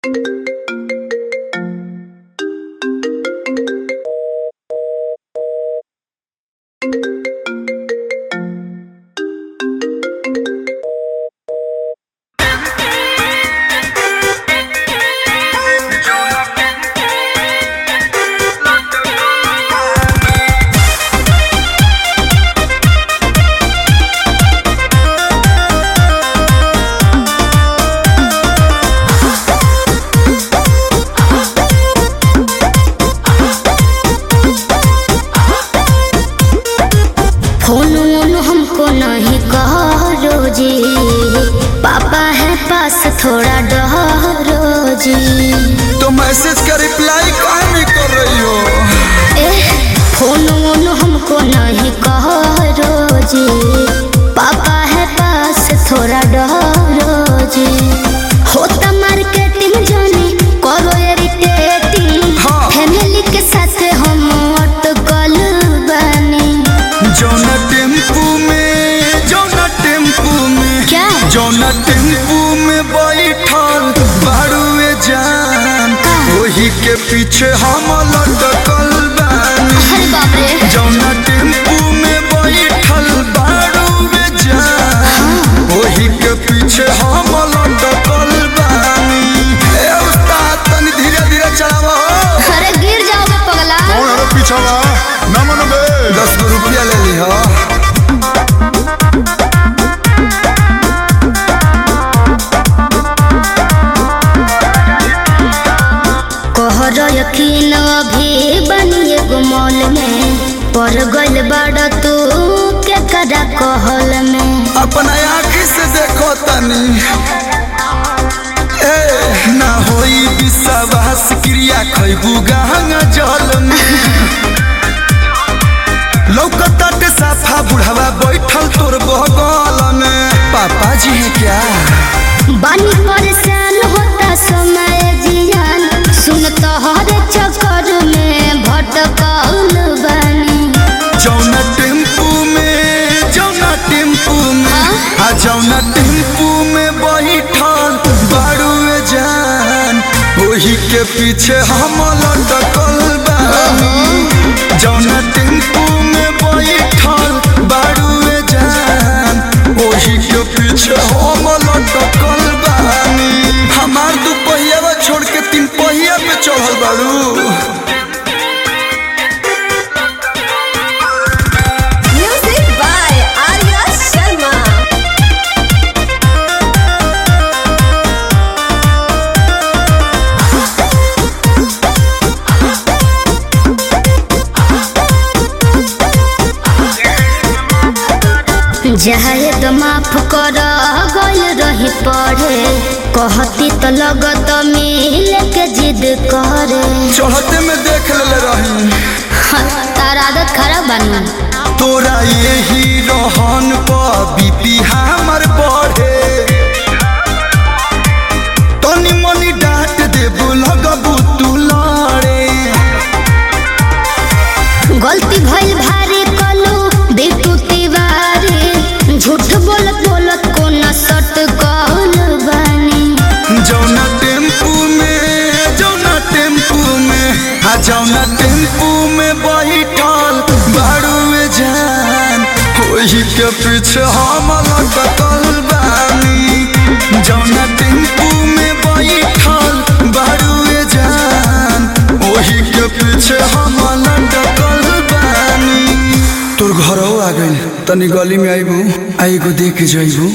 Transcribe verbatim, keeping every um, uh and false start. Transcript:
थोड़ा डरो जी। तो मैसेज का रिप्लाई काहे नहीं कर रही हो? ए, फोन वोन हमको नहीं करो जी, पापा है पास थोड़ा डरो जी। होता मार्केटिंग जानी करो इरिटेटिंग, हाँ। फैमिली के साथ हम अटकल बनी। जौना टेम्पू में जौना टेम्पू में क्या जौना टेम्पू में बैठल बाड़ुए जान, वही के पीछे हम लटकल बानी। अरे बाप रे। जौना टेम्पू में बैठल बाड़ुए जान, वही के पीछे हम लटकल बानी। ए उस्ताद तनी धीरे धीरे चलावा। अरे गिर जाओगे पगला। कौन है पीछवा? ना मनबे। दस गो रुपया ले ली हो। कहर यकीन अभी बनिए गो मॉल में, पर गइल बाड़ा तू के कदा कहल में। अपना आँखी से देखो तनी, ए ना होई विश्वास क्रिया खैबू गहंगा जल में। लौकता के साफा बुढ़ावा बैठल तोर बगल में। पापा जी है क्या? बानी परेशान होता समय जियान, सुन तोहर चक्कर में भटकल बानी। जौना टेम्पू में जौना टेम्पू में आ जौना टेम्पू में बैठल बाड़ुए जान, वही के पीछे हम लटकल बानी। जौना टेम्पू में बैठल बाड़ुए जान, वही के पीछे हम लटकल बानी। हमार दू पहिया छोड़ के तीन पहिया पे चढ़ल बाड़ू। जाए तो माफ कर गइल रही पढ़े, कहती तो लगत मिल के जिद करे। चढ़ते में देख ले रही तार आदत खराब बनी। तोरा यही रहन पर बीपी हमर बढ़े, तनी मनी डांट देबू लगबू तू लड़े। गलती भइल भारी कलू बेटू तिवारी, झूठ बोलत बोलत को न सट कहल बानी। जौना टेम्पू में जौना टेम्पू में आ जौना टेम्पू में बैठल बाड़ुए जान, वही के पीछे हम लटकल बानी। जौना टेम्पू में बैठल बाड़ुए जान, वही के पीछे हम लटकल बानी। तोर घरों आ गइल, तनी गली में आइबू, आइगो देख जाइबू।